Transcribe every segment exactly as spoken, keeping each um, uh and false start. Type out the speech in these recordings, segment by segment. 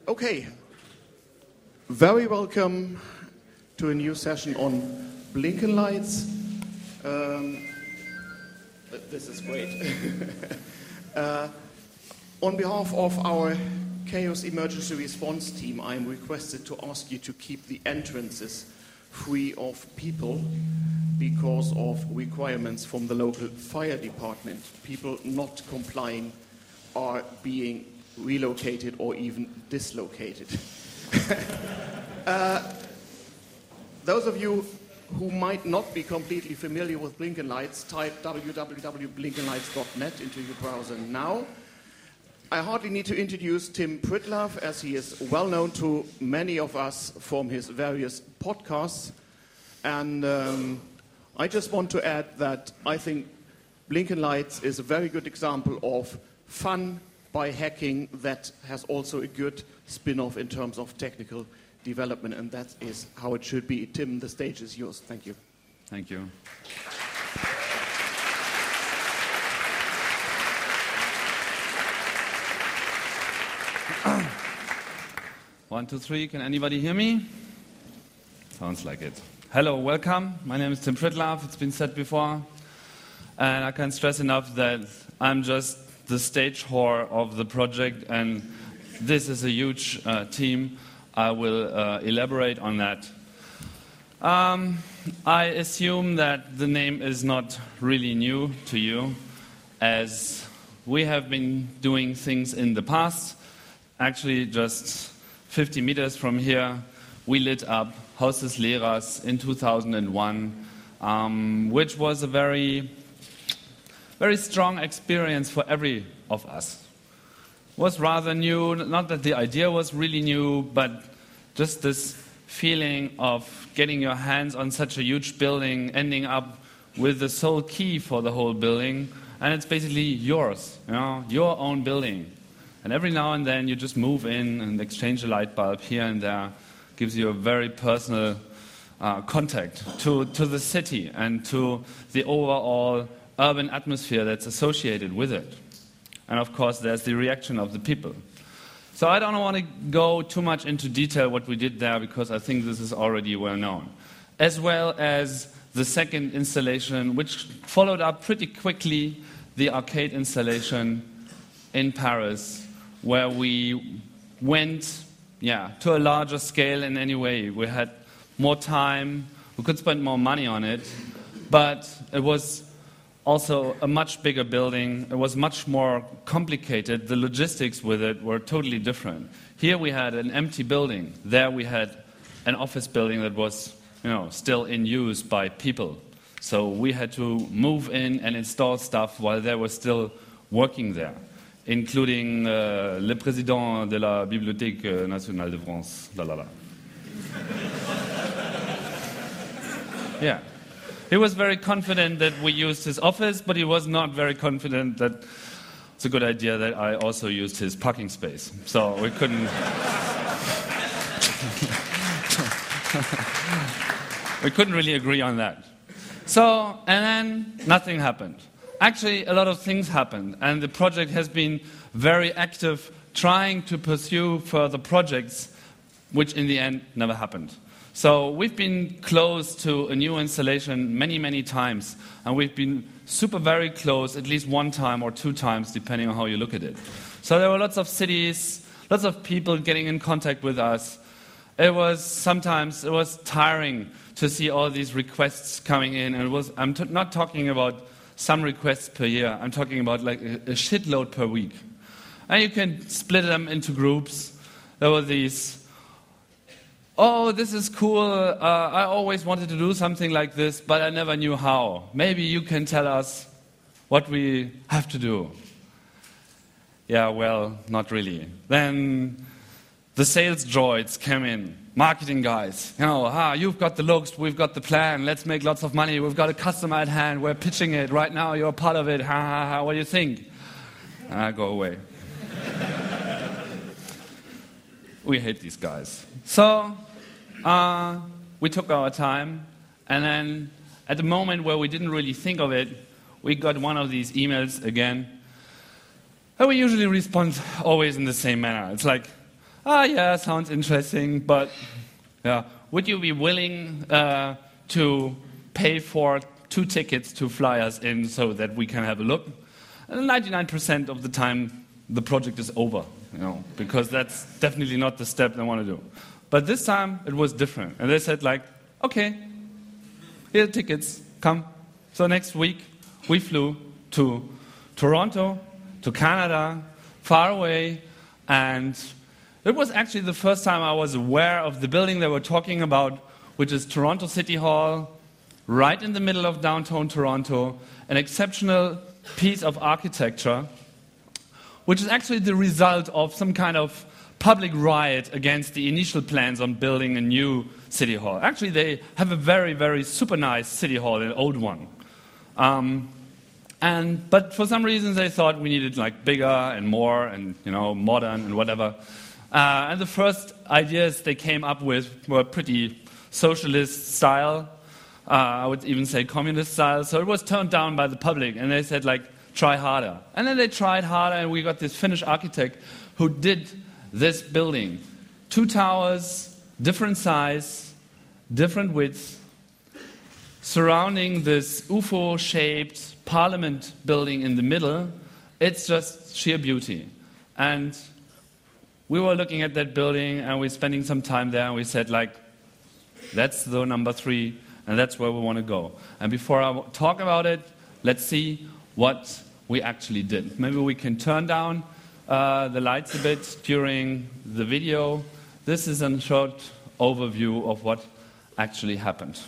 Okay, very welcome to a new session on blinking lights. Um, this is great. uh, on behalf of our Chaos Emergency Response Team, I am requested to ask you to keep the entrances free of people because of requirements from the local fire department. People not complying are being relocated or even dislocated. uh, those of you who might not be completely familiar with blinking lights, type w w w dot blinking lights dot net into your browser now. I hardly need to introduce Tim Pritlove, as he is well known to many of us from his various podcasts. And um, I just want to add that I think Blinking Lights is a very good example of fun by hacking that has also a good spin-off in terms of technical development, and that is how it should be. Tim, the stage is yours. Thank you. Thank you. One, two, three. Can anybody hear me? Sounds like it. Hello, welcome. My name is Tim Pritlove. It's been said before. And I can't stress enough that I'm just the stage whore of the project, and this is a huge uh, team. I will uh, elaborate on that. Um, I assume that the name is not really new to you, as we have been doing things in the past. Actually, just fifty meters from here, we lit up Haus des Lehrers in two thousand one, um, which was a very Very strong experience for every of us. It was rather new, not that the idea was really new, but just this feeling of getting your hands on such a huge building, ending up with the sole key for the whole building, and it's basically yours, you know, your own building. And every now and then you just move in and exchange a light bulb here and there. Gives you a very personal uh, contact to, to the city and to the overall urban atmosphere that's associated with it. And of course, there's the reaction of the people. So I don't want to go too much into detail what we did there, because I think this is already well known. As well as the second installation, which followed up pretty quickly, the arcade installation in Paris, where we went yeah, to a larger scale in any way. We had more time, we could spend more money on it, but it was also a much bigger building. It was much more complicated. The logistics with it were totally different. Here we had an empty building. There we had an office building that was, you know, still in use by people. So we had to move in and install stuff while they were still working there, including uh, le président de la Bibliothèque nationale de France. La la la. Yeah. He was very confident that we used his office, but he was not very confident that it's a good idea that I also used his parking space. So we couldn't... we couldn't really agree on that. So, and then nothing happened. Actually, a lot of things happened, and the project has been very active trying to pursue further projects, which in the end never happened. So we've been close to a new installation many, many times, and we've been super very close at least one time or two times, depending on how you look at it. So there were lots of cities, lots of people getting in contact with us. It was sometimes, it was tiring to see all these requests coming in, and it was, I'm t- not talking about some requests per year, I'm talking about like a, a shitload per week. And you can split them into groups. There were these, oh, this is cool, uh, I always wanted to do something like this, but I never knew how. Maybe you can tell us what we have to do. Yeah, well, not really. Then the sales droids came in, marketing guys. You know, ah, you've got the looks, we've got the plan, let's make lots of money, we've got a customer at hand, we're pitching it, right now you're a part of it, ha ha ha, what do you think? Ah, go away. We hate these guys. So, uh, we took our time, and then at the moment where we didn't really think of it, we got one of these emails again. And we usually respond always in the same manner. It's like, ah, yeah, sounds interesting, but yeah, would you be willing uh, to pay for two tickets to fly us in so that we can have a look? And ninety-nine percent of the time, the project is over, you know, because that's definitely not the step they want to do. But this time, it was different. And they said, like, okay, here are tickets, come. So next week, we flew to Toronto, to Canada, far away, and it was actually the first time I was aware of the building they were talking about, which is Toronto City Hall, right in the middle of downtown Toronto, an exceptional piece of architecture, which is actually the result of some kind of public riot against the initial plans on building a new city hall. Actually, they have a very, very super nice city hall, an old one. Um, and but for some reason, they thought we needed like bigger and more and you know modern and whatever. Uh, and the first ideas they came up with were pretty socialist style. Uh, I would even say communist style. So it was turned down by the public, and they said like, try harder. And then they tried harder, and we got this Finnish architect who did this building. Two towers, different size, different width, surrounding this U F O-shaped parliament building in the middle. It's just sheer beauty. And we were looking at that building, and we were spending some time there, and we said, like, that's the number three, and that's where we want to go. And before I talk about it, let's see what we actually did. Maybe we can turn down uh, the lights a bit during the video. This is a short overview of what actually happened.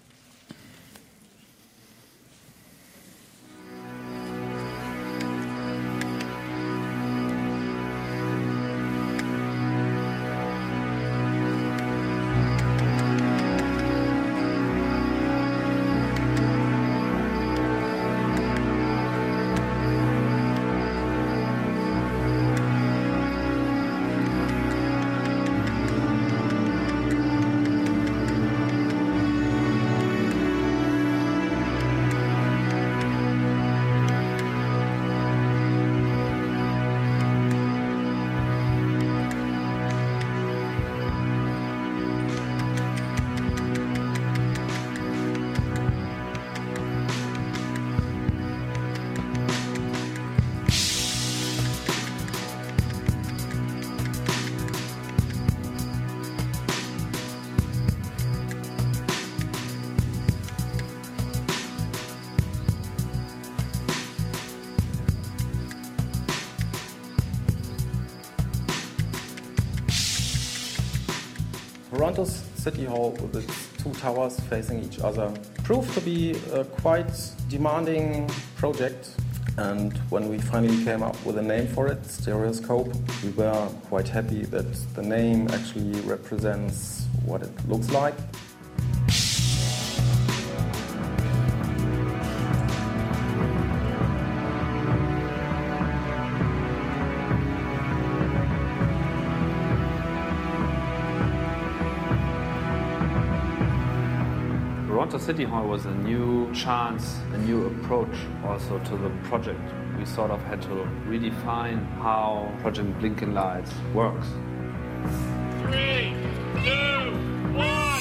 Toronto's City Hall with its two towers facing each other proved to be a quite demanding project, and when we finally came up with a name for it, Stereoscope, we were quite happy that the name actually represents what it looks like. Toronto City Hall was a new chance, a new approach also to the project. We sort of had to redefine how Project Blinking Lights works. Three, two, one!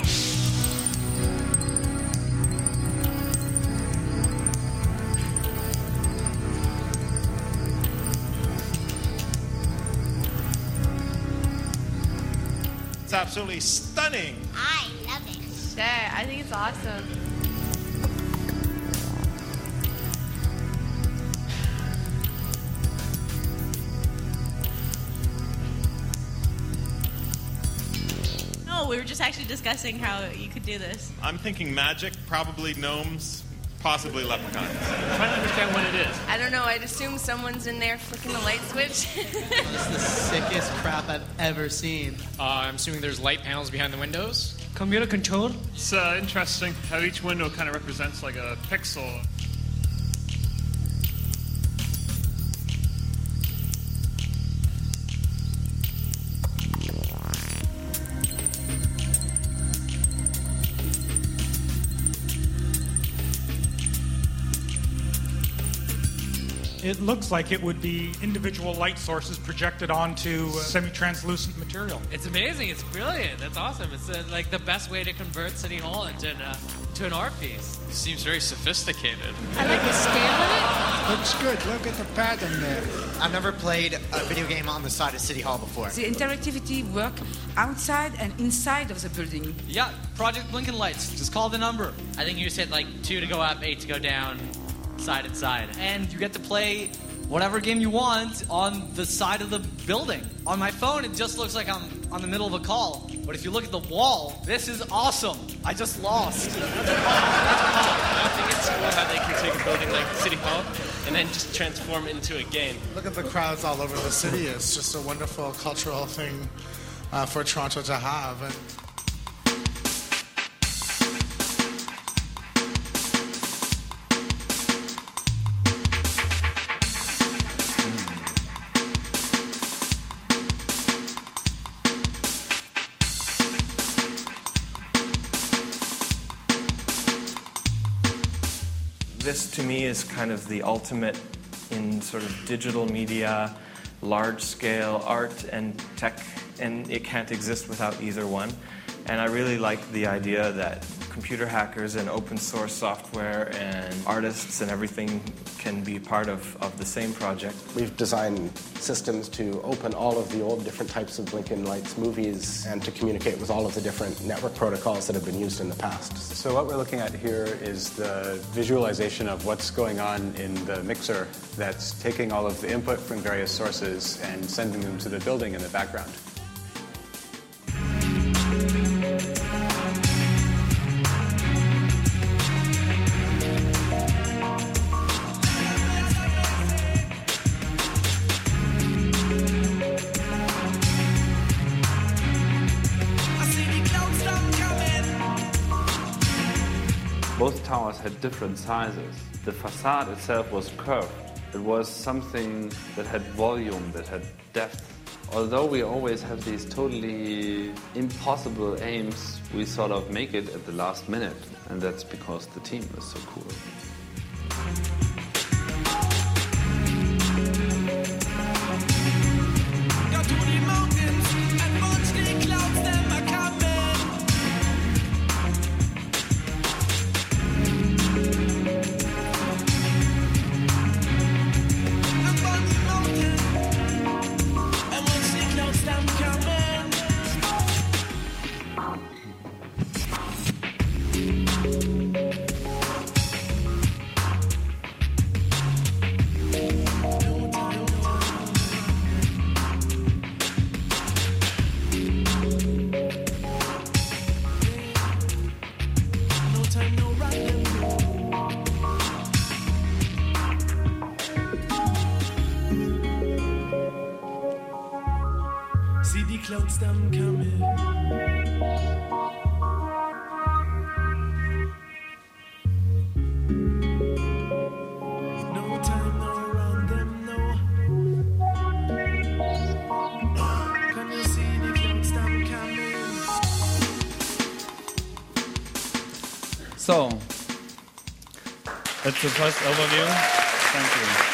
It's absolutely stunning. I love it. Yeah, I think it's awesome. No, we were just actually discussing how you could do this. I'm thinking magic, probably gnomes, possibly leprechauns. I'm trying to understand what it is. I don't know, I'd assume someone's in there flicking the light switch. That's the sickest crap I've ever seen. Uh, I'm assuming there's light panels behind the windows. Computer control. It's uh, interesting how each window kind of represents like a pixel. It looks like it would be individual light sources projected onto uh, semi-translucent material. It's amazing. It's brilliant. That's awesome. It's uh, like the best way to convert City Hall into an, uh, to an art piece. It seems very sophisticated. I like the scale of it. Looks good. Look at the pattern there. I've never played a video game on the side of City Hall before. The interactivity work outside and inside of the building. Yeah, Project Blinking Lights. Just call the number. I think you said like two to go up, eight to go down, side and side. And you get to play whatever game you want on the side of the building. On my phone, it just looks like I'm on the middle of a call. But if you look at the wall, this is awesome. I just lost. I think it's cool how they can take a building like City Hall and then just transform it into a game. Look at the crowds all over the city. It's just a wonderful cultural thing uh, for Toronto to have. And This, to me, is kind of the ultimate in sort of digital media, large-scale art and tech, and it can't exist without either one. And I really like the idea that computer hackers and open source software and artists and everything can be part of, of the same project. We've designed systems to open all of the old different types of Blinking Lights movies and to communicate with all of the different network protocols that have been used in the past. So what we're looking at here is the visualization of what's going on in the mixer that's taking all of the input from various sources and sending them to the building in the background. Both towers had different sizes. The facade itself was curved. It was something that had volume, that had depth. Although we always have these totally impossible aims, we sort of make it at the last minute. And that's because the team is so cool. See the clouds them coming. No time now around them, no. Can you see the clouds them coming? So, that's the first overview. Thank you.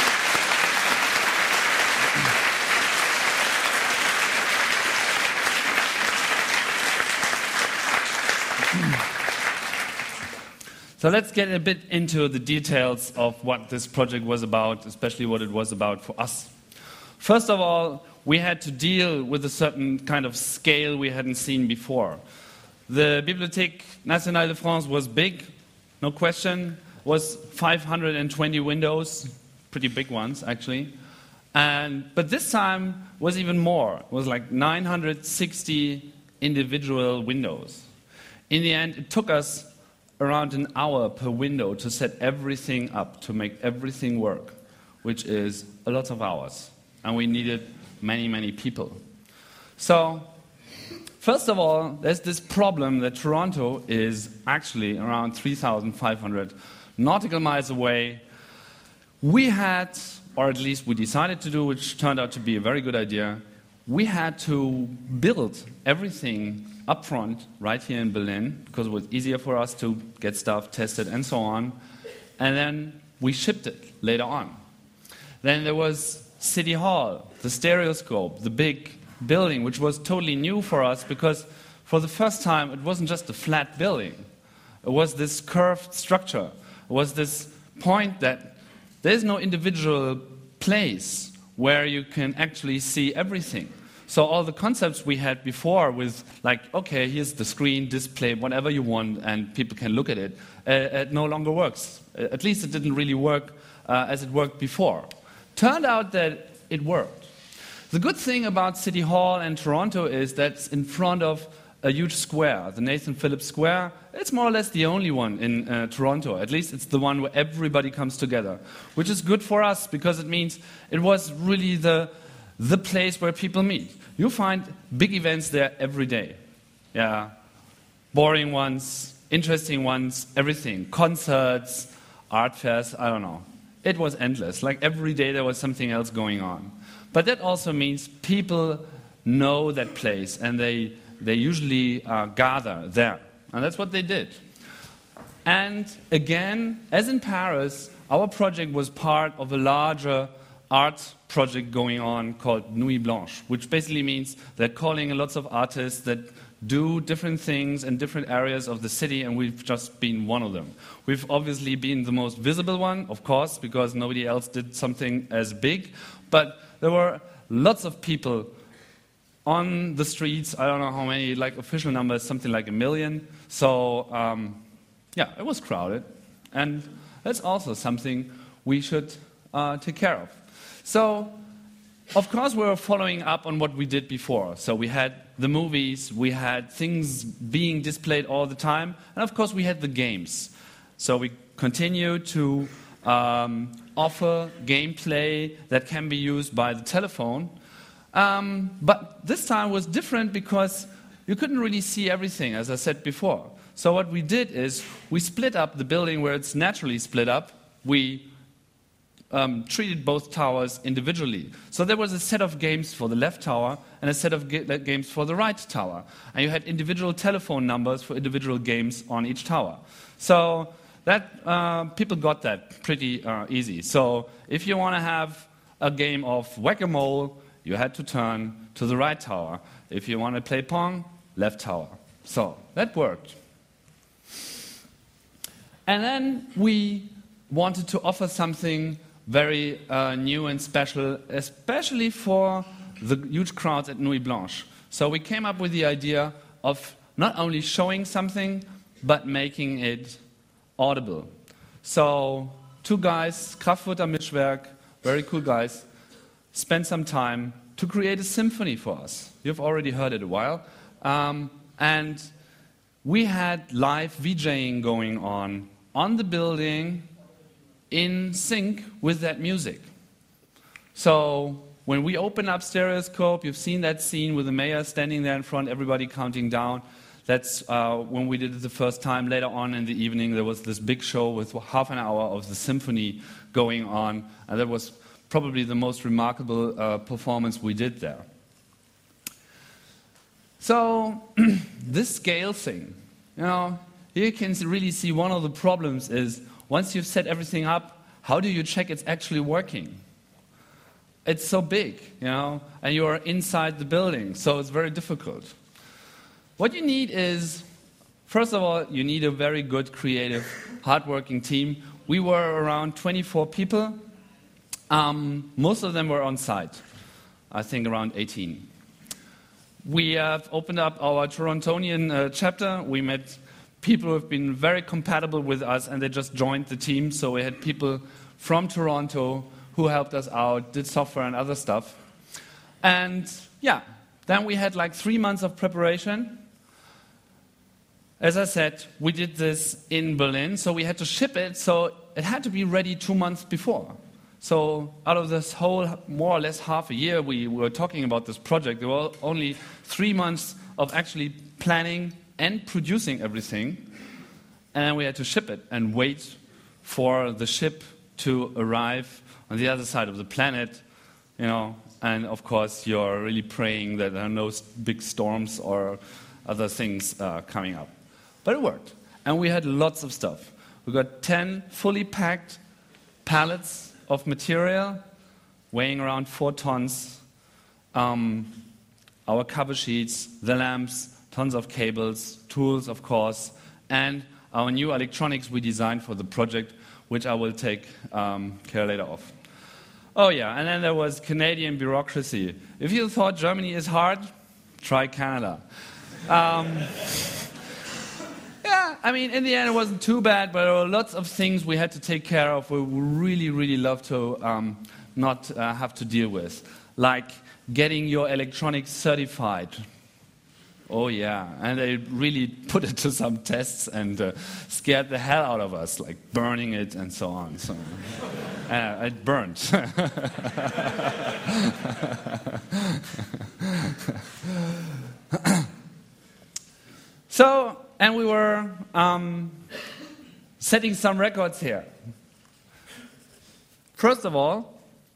So let's get a bit into the details of what this project was about, especially what it was about for us. First of all, we had to deal with a certain kind of scale we hadn't seen before. The Bibliothèque Nationale de France was big, no question, was five hundred twenty windows, pretty big ones actually. And, but this time was even more, it was like nine hundred sixty individual windows. In the end, it took us around an hour per window to set everything up, to make everything work, which is a lot of hours. And we needed many, many people. So, first of all, there's this problem that Toronto is actually around three thousand five hundred nautical miles away. We had, or at least we decided to do, which turned out to be a very good idea, we had to build everything up front, right here in Berlin, because it was easier for us to get stuff tested and so on. And then we shipped it later on. Then there was City Hall, the Stereoscope, the big building, which was totally new for us because for the first time it wasn't just a flat building. It was this curved structure. It was this point that there's no individual place where you can actually see everything. So all the concepts we had before with like, okay, here's the screen, display, whatever you want, and people can look at it, uh, it no longer works. At least it didn't really work uh, as it worked before. Turned out that it worked. The good thing about City Hall and Toronto is that it's in front of a huge square, the Nathan Phillips Square. It's more or less the only one in uh, Toronto. At least it's the one where everybody comes together, which is good for us because it means it was really the the place where people meet. You find big events there every day. Yeah, boring ones, interesting ones, everything. Concerts, art fairs, I don't know. It was endless. Like every day there was something else going on. But that also means people know that place and they, they usually uh, gather there. And that's what they did. And again, as in Paris, our project was part of a larger art project going on called Nuit Blanche, which basically means they're calling lots of artists that do different things in different areas of the city, and we've just been one of them. We've obviously been the most visible one, of course, because nobody else did something as big, but there were lots of people on the streets. I don't know how many, like official numbers, something like a million. So, um, yeah, it was crowded, and that's also something we should uh, take care of. So, of course, we were following up on what we did before. So we had the movies, we had things being displayed all the time, and of course we had the games. So we continue to um, offer gameplay that can be used by the telephone. Um, but this time was different because you couldn't really see everything, as I said before. So what we did is we split up the building where it's naturally split up. We Um, treated both towers individually. So there was a set of games for the left tower and a set of ga games for the right tower. And you had individual telephone numbers for individual games on each tower. So that uh, people got that pretty uh, easy. So if you want to have a game of whack-a-mole, you had to turn to the right tower. If you want to play Pong, left tower. So that worked. And then we wanted to offer something very uh, new and special, especially for the huge crowds at Nuit Blanche. So we came up with the idea of not only showing something, but making it audible. So two guys, Kraftfutter Mischwerk, very cool guys, spent some time to create a symphony for us. You've already heard it a while. Um, and we had live VJing going on on the building, in sync with that music. So when we open up Stereoscope, you've seen that scene with the mayor standing there in front, everybody counting down. That's uh, when we did it the first time. Later on in the evening, there was this big show with half an hour of the symphony going on, and that was probably the most remarkable uh, performance we did there. So this scale thing, you know, here you can really see one of the problems is once you've set everything up, how do you check it's actually working? It's so big, you know, and you are inside the building, so it's very difficult. What you need is, first of all, you need a very good, creative, hardworking team. We were around twenty-four people. Um, most of them were on site, I think around eighteen. We have opened up our Torontonian uh, chapter. We met people who have been very compatible with us, and they just joined the team. So we had people from Toronto who helped us out, did software and other stuff. And yeah, then we had like three months of preparation. As I said, we did this in Berlin, so we had to ship it, so it had to be ready two months before. So out of this whole, more or less half a year we were talking about this project, there were only three months of actually planning and producing everything, and we had to ship it and wait for the ship to arrive on the other side of the planet, you know, and of course you're really praying that there are no big storms or other things uh, coming up. But it worked, and we had lots of stuff. We got ten fully packed pallets of material weighing around four tons, um, our cover sheets, the lamps, tons of cables, tools, of course, and our new electronics we designed for the project, which I will take um, care later of. Oh yeah, and then there was Canadian bureaucracy. If you thought Germany is hard, try Canada. Um, yeah, I mean, in the end it wasn't too bad, but there were lots of things we had to take care of we really, really love to um, not uh, have to deal with. Like getting your electronics certified. Oh yeah, and they really put it to some tests and uh, scared the hell out of us, like burning it and so on. So uh, it burned. So, and we were um, setting some records here. First of all,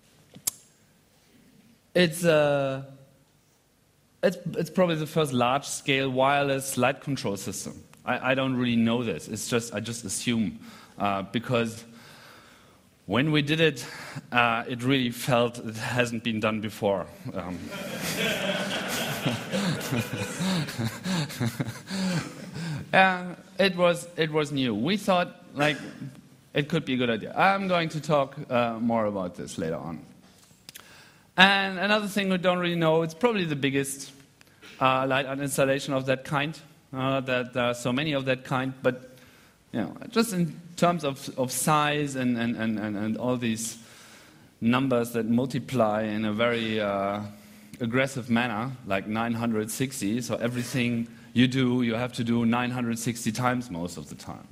it's uh, It's, it's probably the first large-scale wireless light control system. I, I don't really know this. It's just I just assume uh, because when we did it, uh, it really felt it hasn't been done before. Um. Yeah, it was it was new. We thought like it could be a good idea. I'm going to talk uh, more about this later on. And another thing we don't really know, it's probably the biggest uh, light art installation of that kind. Uh, that there are so many of that kind, but you know, just in terms of, of size and, and, and, and, and all these numbers that multiply in a very uh, aggressive manner, like nine hundred sixty. So everything you do, you have to do nine hundred sixty times most of the time.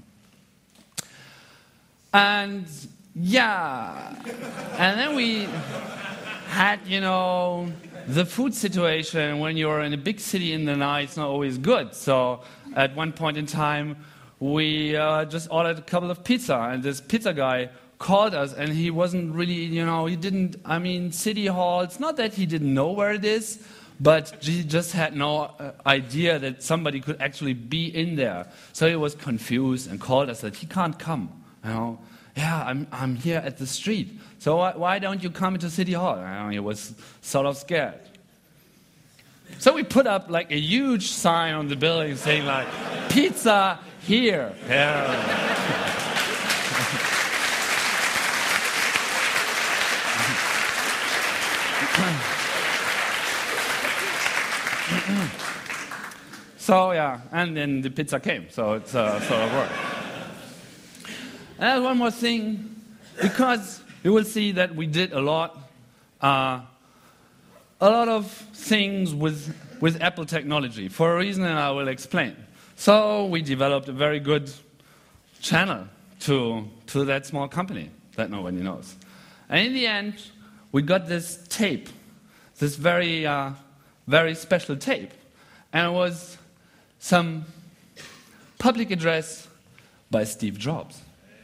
And yeah, and then we had, you know, the food situation. When you're in a big city in the night, it's not always good. So at one point in time, we uh, just ordered a couple of pizza, and this pizza guy called us, and he wasn't really, you know, he didn't, I mean, City Hall, it's not that he didn't know where it is, but he just had no uh, idea that somebody could actually be in there. So he was confused and called us that he can't come, you know. Yeah, I'm, I'm here at the street. So why, why don't you come to City Hall? I know, he was sort of scared. So we put up like a huge sign on the building saying like, pizza here. Yeah. So yeah, and then the pizza came, so it's uh, sort of worked. And one more thing, because you will see that we did a lot, uh, a lot of things with with Apple technology for a reason, and I will explain. So we developed a very good channel to to that small company that nobody knows, and in the end, we got this tape, this very uh, very special tape, and it was some public address by Steve Jobs.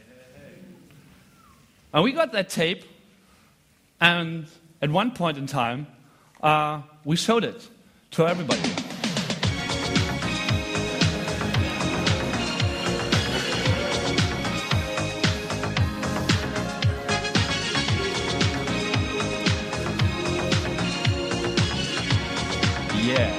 And we got that tape, and at one point in time, uh, we showed it to everybody. Yeah.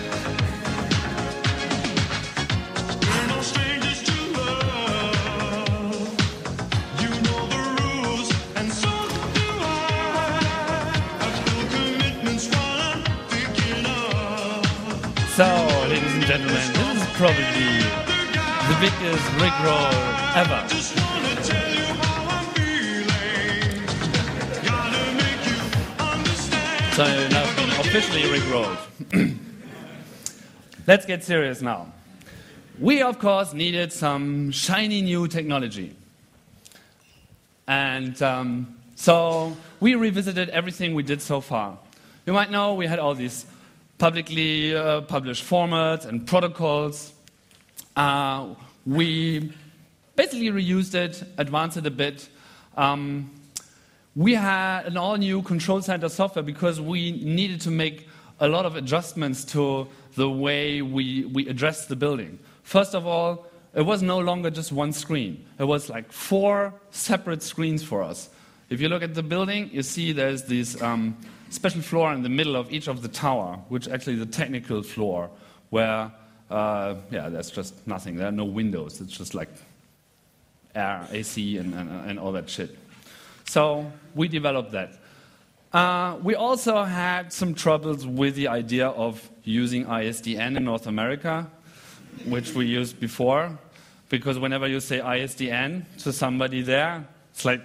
So, ladies and gentlemen, this is probably the biggest Rickroll ever. So, now I've been officially Rickrolled. Let's get serious now. We, of course, needed some shiny new technology. And um, so we revisited everything we did so far. You might know we had all these publicly uh, published formats and protocols. Uh, we basically reused it, advanced it a bit. Um, we had an all-new control center software because we needed to make a lot of adjustments to the way we, we address the building. First of all, it was no longer just one screen. It was like four separate screens for us. If you look at the building, you see there's this um, special floor in the middle of each of the tower, which is actually the technical floor, where, uh, yeah, there's just nothing. There are no windows. It's just like air, A C, and, and, and all that shit. So we developed that. Uh, we also had some troubles with the idea of using I S D N in North America, which we used before, because whenever you say I S D N to somebody there, it's like,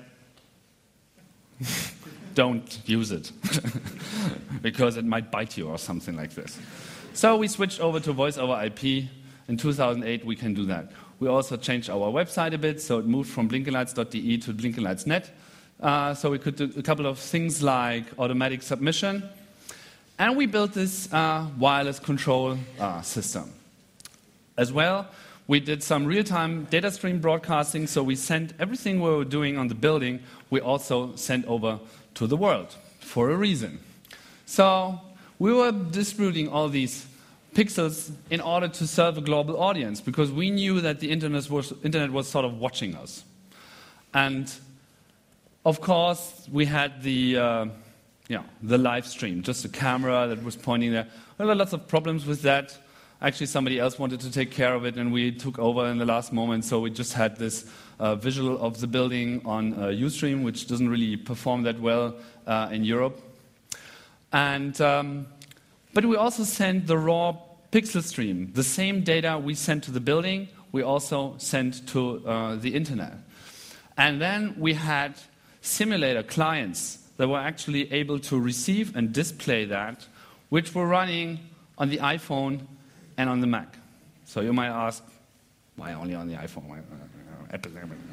don't use it, because it might bite you or something like this. So we switched over to voice over I P. In two thousand eight, we can do that. We also changed our website a bit, so it moved from blinkenlights dot D E to blinkenlights dot net. Uh, so we could do a couple of things like automatic submission. And we built this uh, wireless control uh, system. As well, we did some real-time data stream broadcasting, so we sent everything we were doing on the building, we also sent over to the world for a reason. So we were distributing all these pixels in order to serve a global audience, because we knew that the internet was, internet was sort of watching us. And of course, we had the, uh, yeah, the live stream, just a camera that was pointing there. There were lots of problems with that. Actually, somebody else wanted to take care of it, and we took over in the last moment, so we just had this uh, visual of the building on uh, Ustream, which doesn't really perform that well uh, in Europe. And, um, but we also sent the raw pixel stream. The same data we sent to the building, we also sent to uh, the internet. And then we had simulator clients that were actually able to receive and display that, which were running on the iPhone and on the Mac. So you might ask, why only on the iPhone? Why, uh, Apple?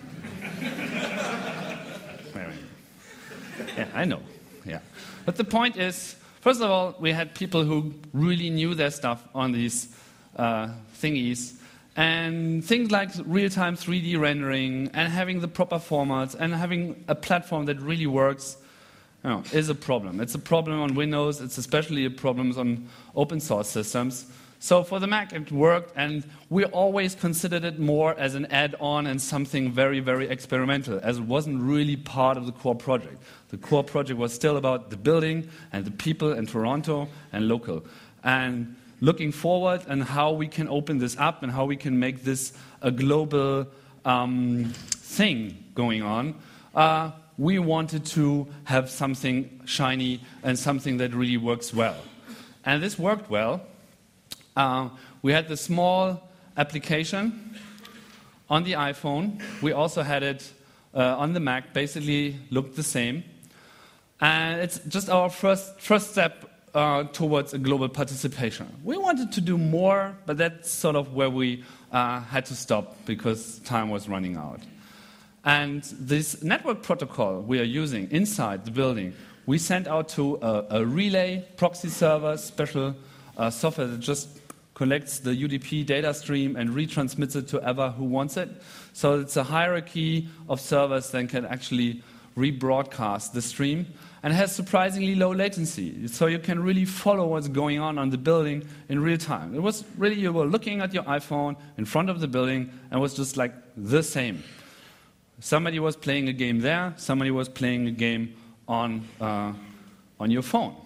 Yeah, I know. Yeah, but the point is, first of all, we had people who really knew their stuff on these uh, thingies, and things like real-time three D rendering and having the proper formats and having a platform that really works, you know, is a problem. It's a problem on Windows. It's especially a problem on open source systems. So for the Mac, it worked, and we always considered it more as an add-on and something very, very experimental, as it wasn't really part of the core project. The core project was still about the building and the people in Toronto and local. And looking forward and how we can open this up and how we can make this a global um, thing going on, uh, we wanted to have something shiny and something that really works well. And this worked well. Uh, we had the small application on the iPhone. We also had it uh, on the Mac, basically looked the same. And it's just our first, first step uh, towards a global participation. We wanted to do more, but that's sort of where we uh, had to stop because time was running out. And this network protocol we are using inside the building, we sent out to a, a relay proxy server, special uh, software that just collects the U D P data stream and retransmits it to ever who wants it. So it's a hierarchy of servers that can actually rebroadcast the stream and has surprisingly low latency. So you can really follow what's going on on the building in real time. It was really, you were looking at your iPhone in front of the building and it was just like the same. Somebody was playing a game there, somebody was playing a game on, uh, on your phone.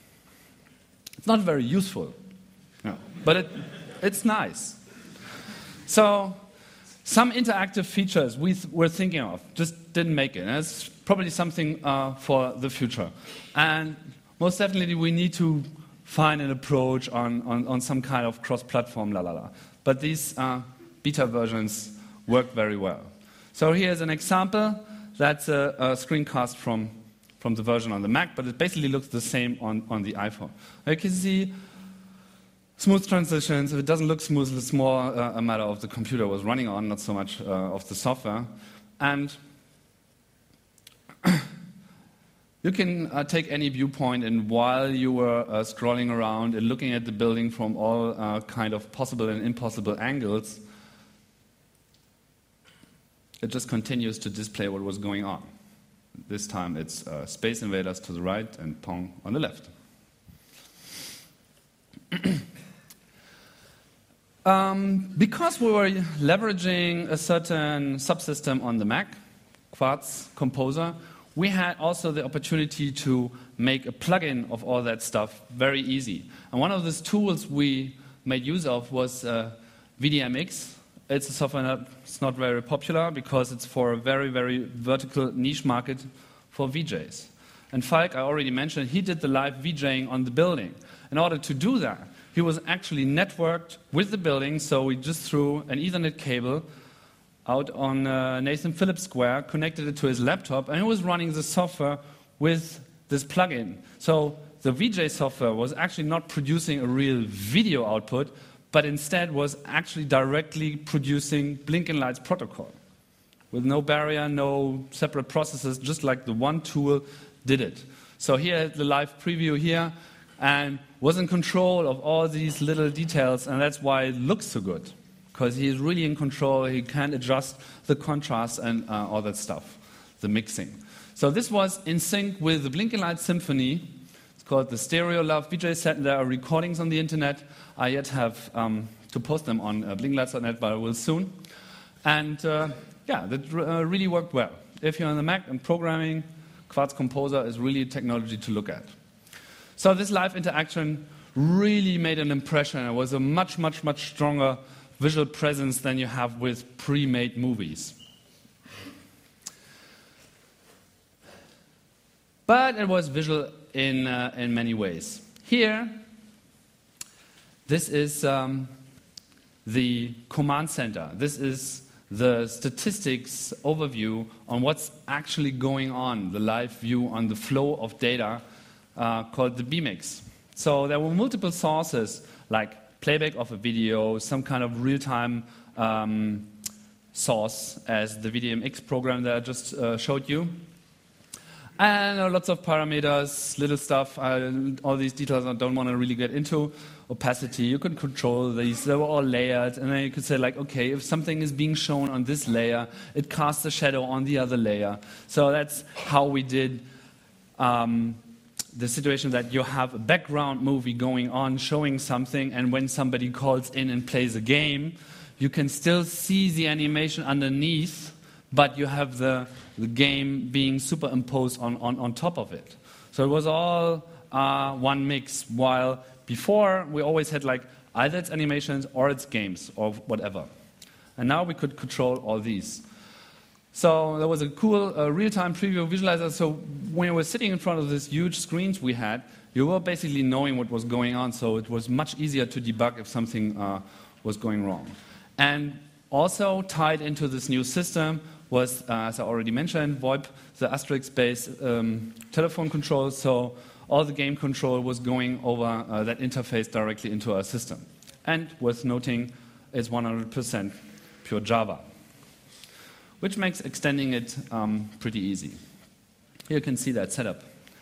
It's not very useful. No. But it, it's nice. So some interactive features we th- were thinking of just didn't make it. And it's probably something uh, for the future. And most definitely we need to find an approach on, on, on some kind of cross-platform la la la. But these uh, beta versions work very well. So here's an example. That's a, a screencast from, from the version on the Mac, but it basically looks the same on, on the iPhone. You can see smooth transitions. If it doesn't look smooth, it's more uh, a matter of the computer was running on, not so much uh, of the software. And you can uh, take any viewpoint, and while you were uh, scrolling around and looking at the building from all uh, kind of possible and impossible angles, it just continues to display what was going on. This time it's uh, Space Invaders to the right and Pong on the left. Um, because we were leveraging a certain subsystem on the Mac, Quartz Composer, we had also the opportunity to make a plugin of all that stuff very easy. And one of those tools we made use of was uh, V D M X. It's a software that's not very popular because it's for a very, very vertical niche market for V Js. And Falk, I already mentioned, he did the live VJing on the building. In order to do that, he was actually networked with the building, so we just threw an Ethernet cable out on uh, Nathan Phillips Square, connected it to his laptop, and he was running the software with this plugin. So the V J software was actually not producing a real video output, but instead was actually directly producing Blinking Lights protocol. With no barrier, no separate processes, just like the one tool did it. So here, the live preview here, and was in control of all these little details, and that's why it looks so good, because he's really in control. He can adjust the contrast and uh, all that stuff, the mixing. So this was in sync with the Blinking Lights Symphony. It's called the Stereo Love V J set. There are recordings on the internet. I yet have um, to post them on uh, blinking lights dot net, but I will soon. And uh, yeah, that uh, really worked well. If you're on the Mac and programming, Quartz Composer is really a technology to look at. So this live interaction really made an impression. It was a much, much, much stronger visual presence than you have with pre-made movies. But it was visual in, uh, in many ways. Here, this is um, the command center. This is the statistics overview on what's actually going on, the live view on the flow of data uh, called the B mix. So there were multiple sources like playback of a video, some kind of real-time um, source as the V D M X program that I just uh, showed you. And uh, lots of parameters, little stuff, uh, all these details I don't want to really get into. Opacity, you can control these, they were all layered, and then you could say like, okay, if something is being shown on this layer, it casts a shadow on the other layer. So that's how we did um, the situation that you have a background movie going on, showing something, and when somebody calls in and plays a game, you can still see the animation underneath, but you have the, the game being superimposed on, on, on top of it. So it was all uh, one mix, while before we always had like either it's animations or it's games or whatever. And now we could control all these. So there was a cool uh, real-time preview visualizer. So when you were sitting in front of these huge screens we had, you were basically knowing what was going on. So it was much easier to debug if something uh, was going wrong. And also tied into this new system was, uh, as I already mentioned, VoIP, the Asterix-based um, telephone control. So all the game control was going over uh, that interface directly into our system. And worth noting, it's one hundred percent pure Java, which makes extending it um, pretty easy. Here you can see that setup.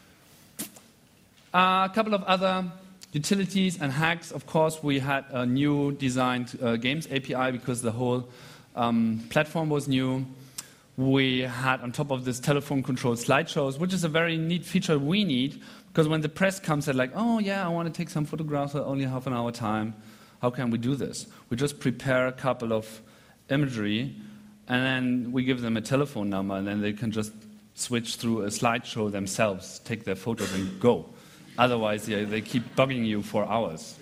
Uh, a couple of other utilities and hacks. Of course, we had a new designed uh, games A P I because the whole um, platform was new. We had on top of this telephone controlled slideshows, which is a very neat feature we need, because when the press comes and like, oh yeah, I want to take some photographs at only half an hour time, how can we do this? We just prepare a couple of imagery, and then we give them a telephone number, and then they can just switch through a slideshow themselves, take their photos and go. Otherwise, yeah, they keep bugging you for hours.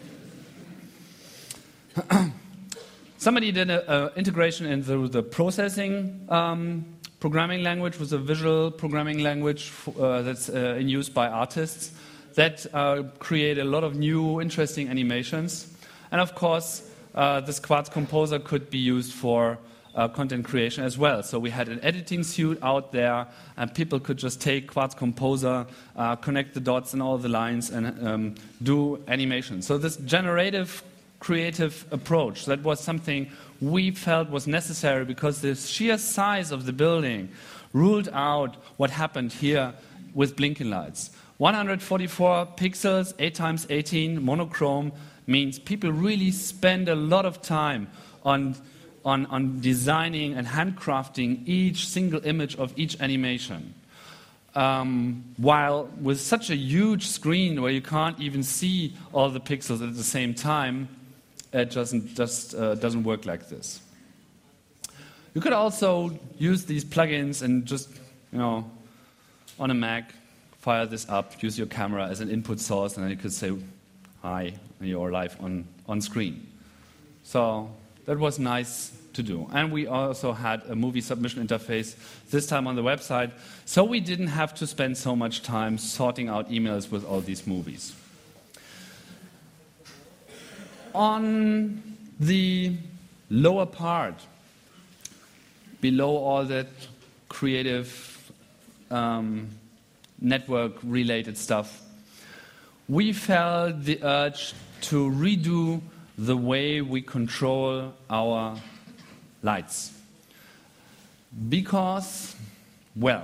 Somebody did an integration into the processing um, programming language, with a visual programming language uh, that's uh, in use by artists that uh, create a lot of new, interesting animations. And of course, uh, this Quartz Composer could be used for uh, content creation as well. So we had an editing suite out there, and people could just take Quartz Composer, uh, connect the dots and all the lines, and um, do animation. So this generative creative approach, that was something we felt was necessary because the sheer size of the building ruled out what happened here with Blinking Lights. one hundred forty-four pixels, eight times eighteen, monochrome, means people really spend a lot of time on, on, on designing and handcrafting each single image of each animation. Um, while with such a huge screen where you can't even see all the pixels at the same time, it doesn't, just uh, doesn't work like this. You could also use these plugins and just, you know, on a Mac, fire this up, use your camera as an input source, and then you could say hi, and you're live on, on screen. So that was nice to do. And we also had a movie submission interface, this time on the website, so we didn't have to spend so much time sorting out emails with all these movies. On the lower part, below all that creative um, network-related stuff, we felt the urge to redo the way we control our lights. Because, well,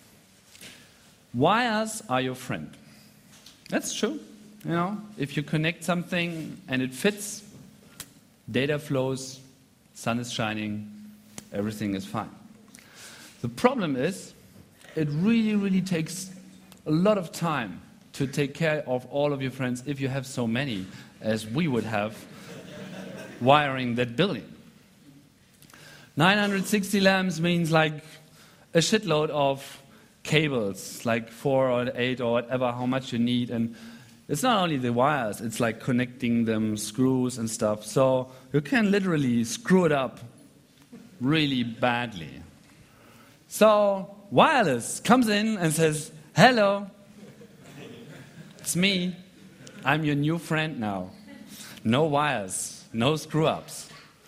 wires are your friend. That's true. You know, if you connect something and it fits, data flows, sun is shining, everything is fine. The problem is, it really, really takes a lot of time to take care of all of your friends if you have so many as we would have wiring that building. nine hundred sixty lamps means like a shitload of cables, like four or eight or whatever, how much you need. And it's not only the wires, it's like connecting them, screws and stuff. So you can literally screw it up really badly. So wireless comes in and says, hello, it's me. I'm your new friend now. No wires, no screw-ups.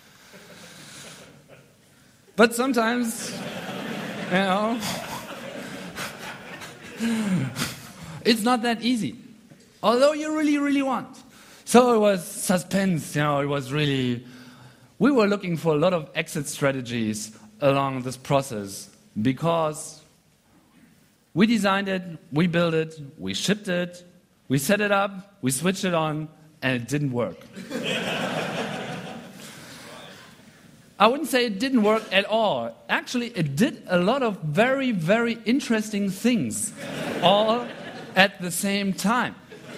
But sometimes, you know, it's not that easy. Although you really, really want. So it was suspense, you know, it was really... We were looking for a lot of exit strategies along this process because we designed it, we built it, we shipped it, we set it up, we switched it on, and it didn't work. I wouldn't say it didn't work at all. Actually, it did a lot of very, very interesting things all at the same time.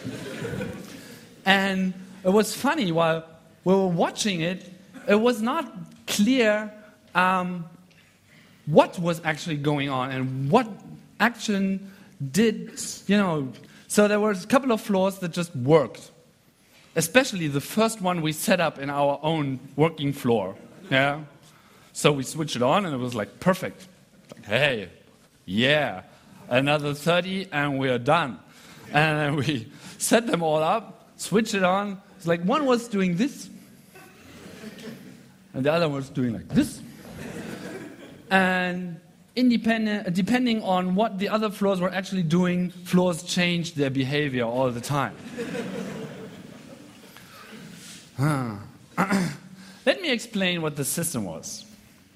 And it was funny, while we were watching it, it was not clear um, what was actually going on and what action did, you know. So there were a couple of floors that just worked. Especially the first one we set up in our own working floor. Yeah. So we switched it on and it was like perfect. Like, hey, yeah, another thirty and we're done. And then we set them all up, switched it on. It's like one was doing this, and the other was doing like this. And independent, depending on what the other floors were actually doing, floors changed their behavior all the time. Huh. Let me explain what the system was.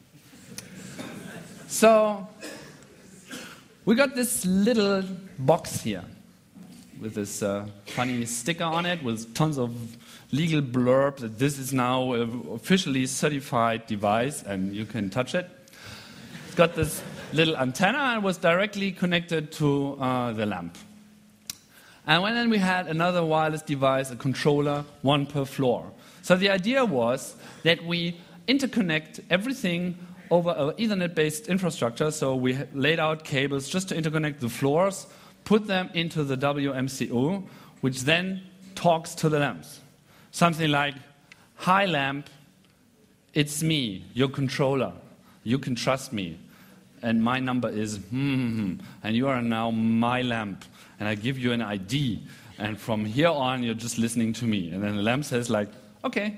So, we got this little box here with this uh, funny sticker on it with tons of legal blurb that this is now an officially certified device and you can touch it. It's got this little antenna and was directly connected to uh, the lamp. And then we had another wireless device, a controller, one per floor. So the idea was that we interconnect everything over an Ethernet-based infrastructure. So we laid out cables just to interconnect the floors, put them into the W M C U, which then talks to the lamps. Something like, hi lamp, it's me, your controller. You can trust me. And my number is hmm, and you are now my lamp. And I give you an I D. And from here on, you're just listening to me. And then the lamp says like, okay.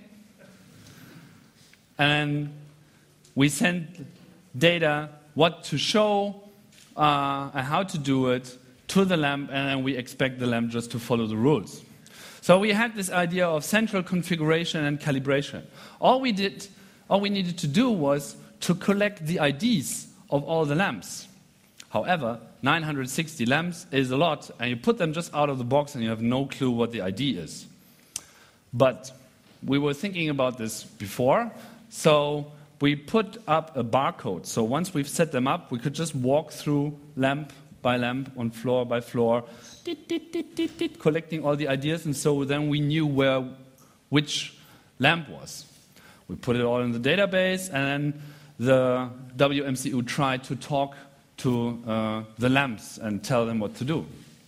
And we send data, what to show, uh, and how to do it, to the lamp, and then we expect the lamp just to follow the rules. So we had this idea of central configuration and calibration. All we did, all we needed to do was to collect the I Ds of all the lamps. However, nine hundred sixty lamps is a lot, and you put them just out of the box and you have no clue what the I D is. But we were thinking about this before, so we put up a barcode. So once we've set them up, we could just walk through lamp by lamp, on floor by floor, dit, dit, dit, dit, dit, collecting all the ideas, and so then we knew where which lamp was. We put it all in the database, and then the W M C U tried to talk to uh, the lamps and tell them what to do.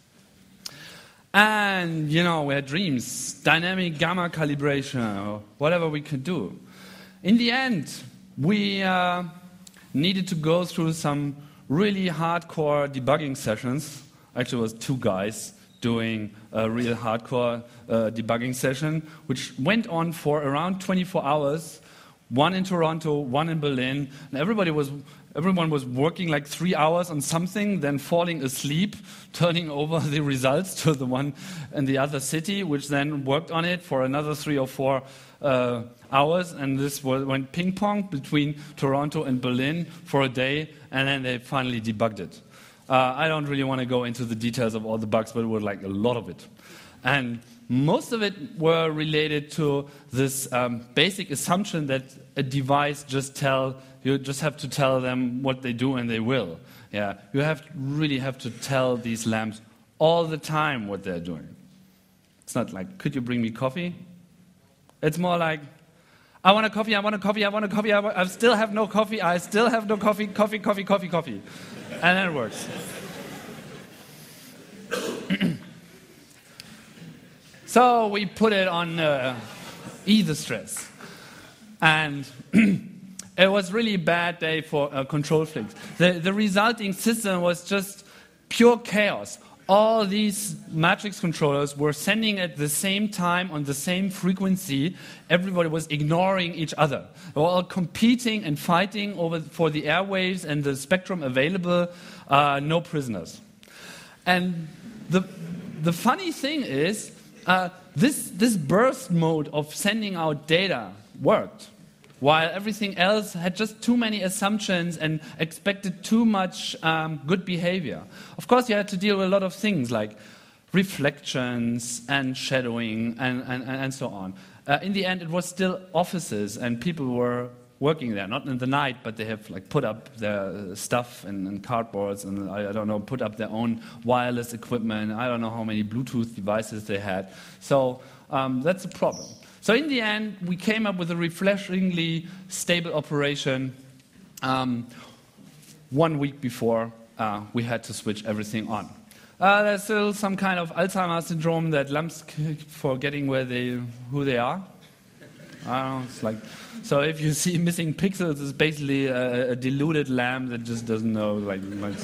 And, you know, we had dreams, dynamic gamma calibration, or whatever we could do. In the end, we uh, needed to go through some really hardcore debugging sessions. Actually, it was two guys doing a real hardcore uh, debugging session, which went on for around twenty-four hours, one in Toronto, one in Berlin, and everybody was Everyone was working like three hours on something, then falling asleep, turning over the results to the one in the other city, which then worked on it for another three or four uh, hours. And this was, went ping-pong between Toronto and Berlin for a day, and then they finally debugged it. Uh, I don't really want to go into the details of all the bugs, but it was like a lot of it. And most of it were related to this um, basic assumption that a device just tell you just have to tell them what they do and they will. Yeah, you have really have to tell these lamps all the time what they're doing. It's not like, could you bring me coffee? It's more like, I want a coffee, I want a coffee, I want a coffee, I, want, I still have no coffee, I still have no coffee, coffee, coffee, coffee, coffee. And then it works. So we put it on uh, ease the stress. And it was really a bad day for uh, Control-Flix. The, the resulting system was just pure chaos. All these matrix controllers were sending at the same time on the same frequency. Everybody was ignoring each other. They were all competing and fighting over for the airwaves and the spectrum available. Uh, no prisoners. And the the funny thing is, uh, this this burst mode of sending out data worked, while everything else had just too many assumptions and expected too much um, good behavior. Of course, you had to deal with a lot of things like reflections and shadowing and, and, and so on. Uh, in the end, it was still offices, and people were working there, not in the night, but they have like put up their stuff and, and cardboards and, I, I don't know, put up their own wireless equipment. I don't know how many Bluetooth devices they had. So um, that's a problem. So in the end, we came up with a refreshingly stable operation. Um, one week before, uh, we had to switch everything on. Uh, there's still some kind of Alzheimer's syndrome that lamps forgetting where they, who they are. I don't know. It's like, so if you see missing pixels, it's basically a, a deluded lamp that just doesn't know. Like, like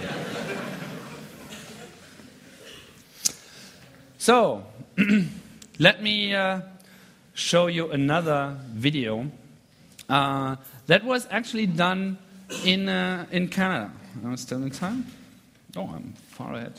so, let me. Uh, show you another video uh, that was actually done in uh, in Canada. Am I still in time? Oh, I'm far ahead.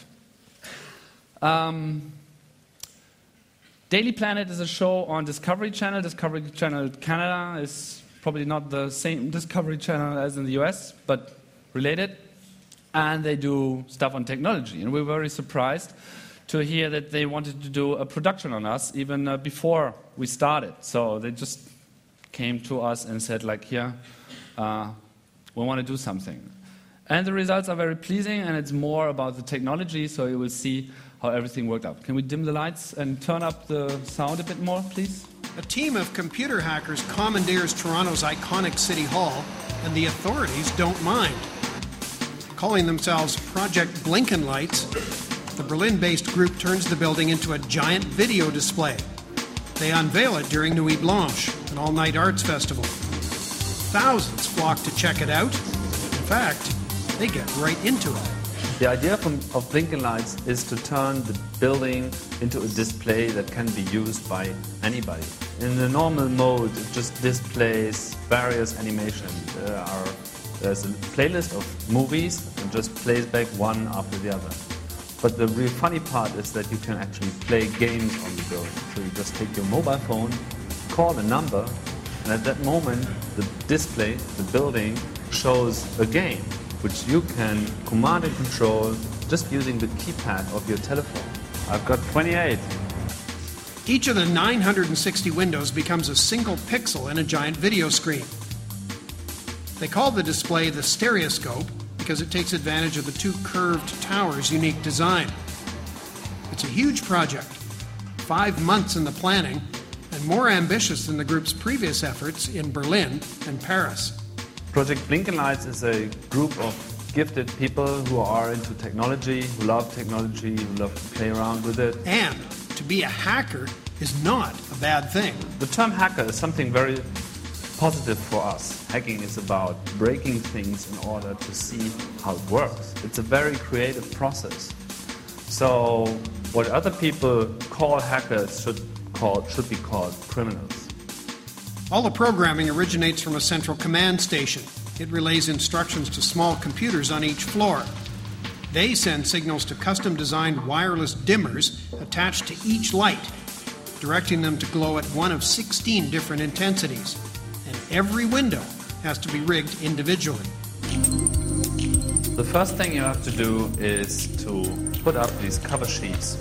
Um, Daily Planet is a show on Discovery Channel. Discovery Channel Canada is probably not the same Discovery Channel as in the U S, but related. And they do stuff on technology. And we were very surprised to hear that they wanted to do a production on us even uh, before we started. So they just came to us and said, like, here, uh, we want to do something. And the results are very pleasing, and it's more about the technology, so you will see how everything worked out. Can we dim the lights and turn up the sound a bit more, please? A team of computer hackers commandeers Toronto's iconic City Hall, and the authorities don't mind. Calling themselves Project Blinken Lights, the Berlin-based group turns the building into a giant video display. They unveil it during Nuit Blanche, an all-night arts festival. Thousands flock to check it out. In fact, they get right into it. The idea from, of Blinken Lights is to turn the building into a display that can be used by anybody. In the normal mode, it just displays various animations. There are, there's a playlist of movies and just plays back one after the other. But the real funny part is that you can actually play games on the building. So you just take your mobile phone, call the number, and at that moment, the display, the building, shows a game, which you can command and control just using the keypad of your telephone. I've got twenty-eight. Each of the nine hundred sixty windows becomes a single pixel in a giant video screen. They call the display the stereoscope because it takes advantage of the two curved towers' unique design. It's a huge project, five months in the planning, and more ambitious than the group's previous efforts in Berlin and Paris. Project Blinken Lights is a group of gifted people who are into technology, who love technology, who love to play around with it. And to be a hacker is not a bad thing. The term hacker is something very positive for us. Hacking is about breaking things in order to see how it works. It's a very creative process. So what other people call hackers should, call, should be called criminals. All the programming originates from a central command station. It relays instructions to small computers on each floor. They send signals to custom-designed wireless dimmers attached to each light, directing them to glow at one of sixteen different intensities. And every window has to be rigged individually. The first thing you have to do is to put up these cover sheets.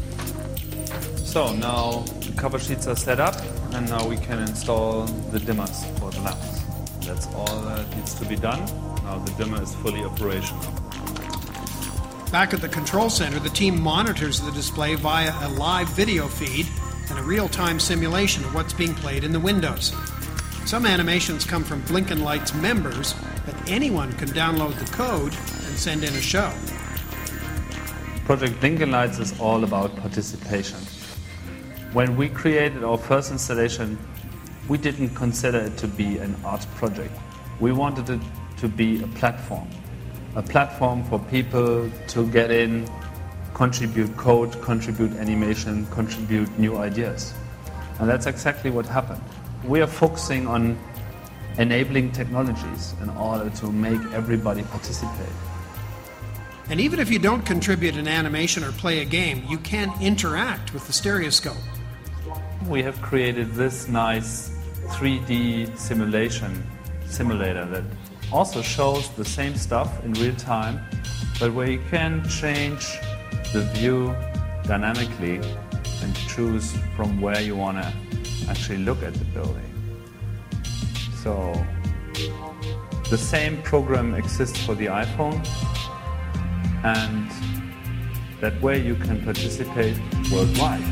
So now the cover sheets are set up, and now we can install the dimmers for the lamps. That's all that needs to be done. Now the dimmer is fully operational. Back at the control center, the team monitors the display via a live video feed and a real-time simulation of what's being played in the windows. Some animations come from Blinken Lights members, but anyone can download the code and send in a show. Project Blinken Lights is all about participation. When we created our first installation, we didn't consider it to be an art project. We wanted it to be a platform. A platform for people to get in, contribute code, contribute animation, contribute new ideas. And that's exactly what happened. We are focusing on enabling technologies in order to make everybody participate. And even if you don't contribute an animation or play a game, you can interact with the stereoscope. We have created this nice three D simulation simulator that also shows the same stuff in real time, but where you can change the view dynamically and choose from where you want to actually look at the building. So the same program exists for the iPhone, and that way you can participate worldwide.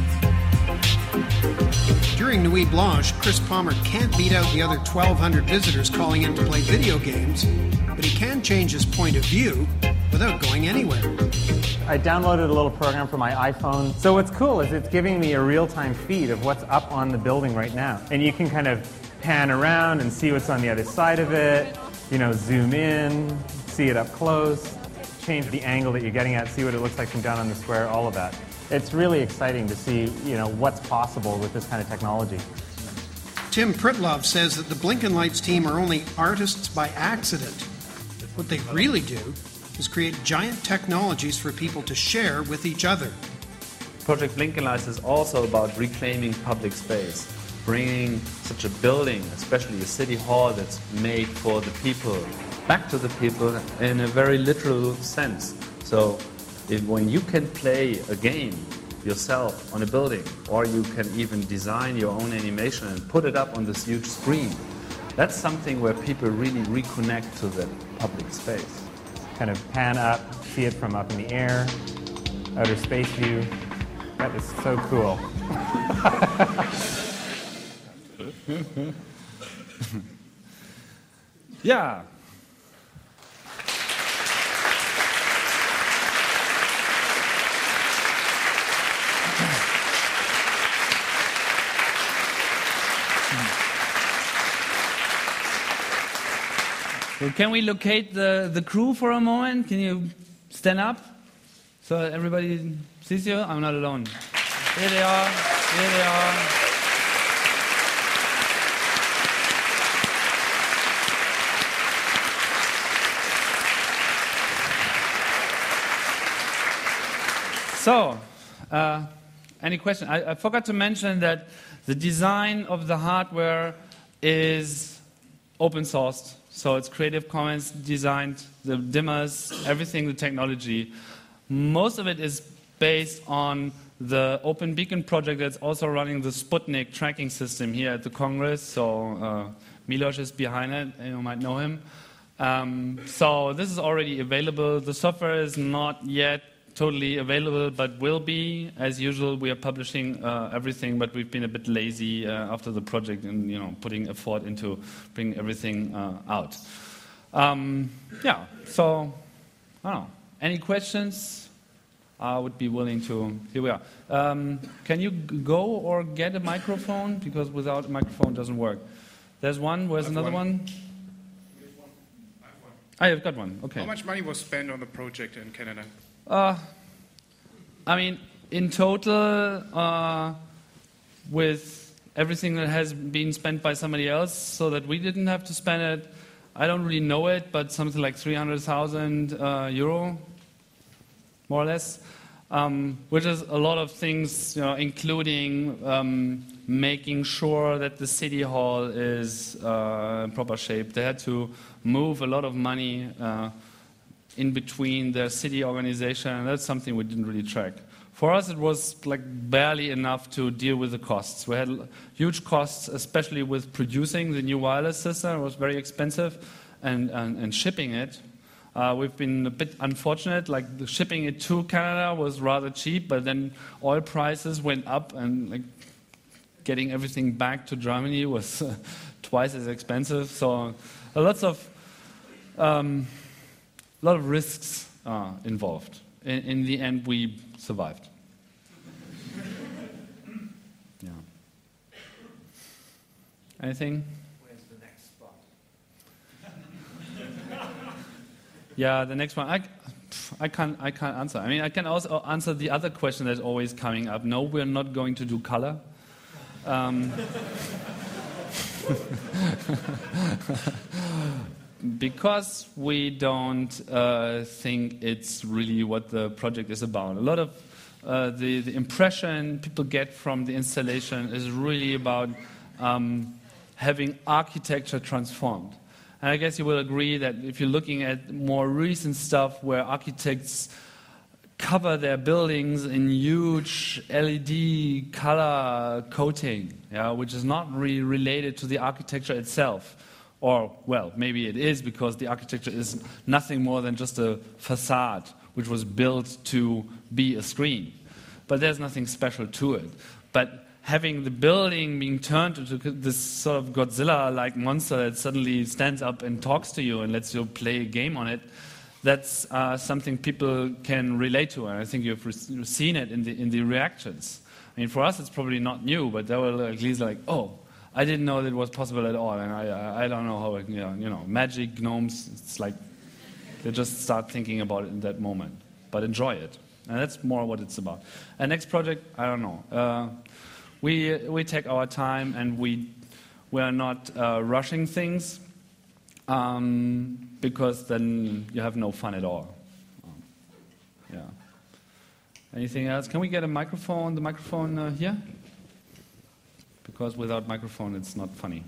During Nuit Blanche, Chris Palmer can't beat out the other twelve hundred visitors calling in to play video games, but he can change his point of view without going anywhere. I downloaded a little program for my iPhone. So what's cool is it's giving me a real-time feed of what's up on the building right now. And you can kind of pan around and see what's on the other side of it, you know, zoom in, see it up close, change the angle that you're getting at, see what it looks like from down on the square, all of that. It's really exciting to see, you know, what's possible with this kind of technology. Tim Pritlove says that the Blinken Lights team are only artists by accident. What they really do is create giant technologies for people to share with each other. Project Blinken Lights is also about reclaiming public space, bringing such a building, especially a city hall that's made for the people, back to the people in a very literal sense. So if, when you can play a game yourself on a building, or you can even design your own animation and put it up on this huge screen, that's something where people really reconnect to the public space. Kind of pan up, see it from up in the air, outer space view. That is so cool. Yeah. So can we locate the, the crew for a moment? Can you stand up so everybody sees you? I'm not alone. Here they are. Here they are. So, uh, any question? I, I forgot to mention that the design of the hardware is open sourced. So it's Creative Commons designed, the dimmers, everything, the technology. Most of it is based on the Open Beacon project that's also running the Sputnik tracking system here at the Congress. So uh, Milos is behind it, you might know him. Um, so this is already available. The software is not yet totally available, but will be. As usual, we are publishing uh, everything, but we've been a bit lazy uh, after the project and, you know, putting effort into bringing everything uh, out. Um, yeah, so I don't know. Any questions? I would be willing to. Here we are. Um, can you g- go or get a microphone? Because without a microphone, it doesn't work. There's one. Where's I've another one. one? Ah, you've got one. Okay. How much money was spent on the project in Canada? Uh, I mean, in total, uh, with everything that has been spent by somebody else, so that we didn't have to spend it, I don't really know it, but something like three hundred thousand uh, euro, more or less, um, which is a lot of things, you know, including um, making sure that the city hall is uh, in proper shape. They had to move a lot of money uh, in between their city organization, and that's something we didn't really track. For us, it was like barely enough to deal with the costs. We had huge costs, especially with producing the new wireless system. It was very expensive, and, and, and shipping it. Uh, we've been a bit unfortunate, like the shipping it to Canada was rather cheap, but then oil prices went up, and like getting everything back to Germany was uh, twice as expensive. So uh, lots of um, lot of risks uh, involved. In, in the end, we survived. Yeah. Anything? Where's the next spot? Yeah, the next one. I, I can't. I can't answer. I mean, I can also answer the other question that's always coming up. No, we're not going to do color. Um, because we don't uh, think it's really what the project is about. A lot of uh, the, the impression people get from the installation is really about um, having architecture transformed. And I guess you will agree that if you're looking at more recent stuff where architects cover their buildings in huge L E D color coating, yeah, which is not really related to the architecture itself. Or, well, maybe it is, because the architecture is nothing more than just a facade which was built to be a screen. But there's nothing special to it. But having the building being turned into this sort of Godzilla-like monster that suddenly stands up and talks to you and lets you play a game on it, that's uh, something people can relate to. And I think you've re- seen it in the, in the reactions. I mean, for us, it's probably not new, but they were at least like, oh, I didn't know that it was possible at all, and I, I, I don't know how, it, you know, you know, magic, gnomes, it's like they just start thinking about it in that moment. But enjoy it. And that's more what it's about. And next project, I don't know. Uh, we, we take our time, and we, we are not uh, rushing things, um, because then you have no fun at all. Um, yeah. Anything else? Can we get a microphone, the microphone uh, here? Because without microphone, it's not funny.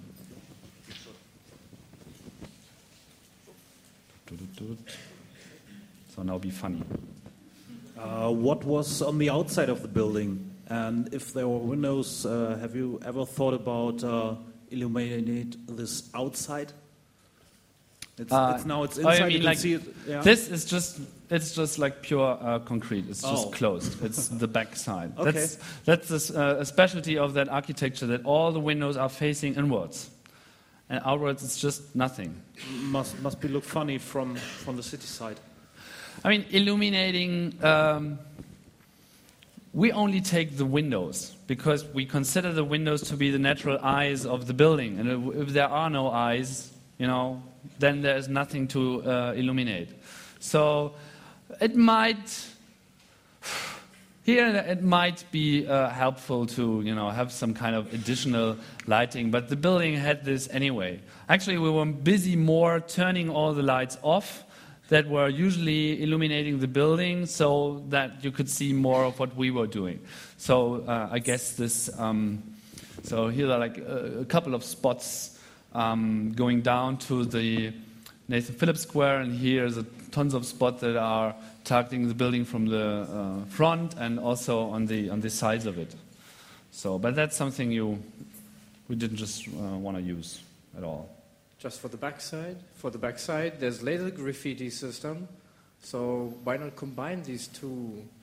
So now be funny. Uh, what was on the outside of the building? And if there were windows, uh, have you ever thought about uh, illuminate this outside? It's, Uh, it's now it's oh, inside. you mean you can like see it. Yeah. This is just it's just like pure uh, concrete. It's just Oh. closed. It's the back side. Okay. That's that's a, s- uh, a specialty of that architecture, that all the windows are facing inwards, and outwards it's just nothing. Must must be look funny from from the city side. I mean, illuminating. Um, we only take the windows because we consider the windows to be the natural eyes of the building, and if, if there are no eyes, you know, then there is nothing to uh, illuminate. So it might, here it might be uh, helpful to, you know, have some kind of additional lighting, but the building had this anyway. Actually, we were busy more turning all the lights off that were usually illuminating the building so that you could see more of what we were doing. So uh, I guess this, um, so here are like a, a couple of spots um, going down to the Nathan Phillips Square, and here's a tons of spots that are targeting the building from the uh, front and also on the on the sides of it. So, but that's something you we didn't just uh, want to use at all. Just for the backside, for the backside, there's laser graffiti system. So why not combine these two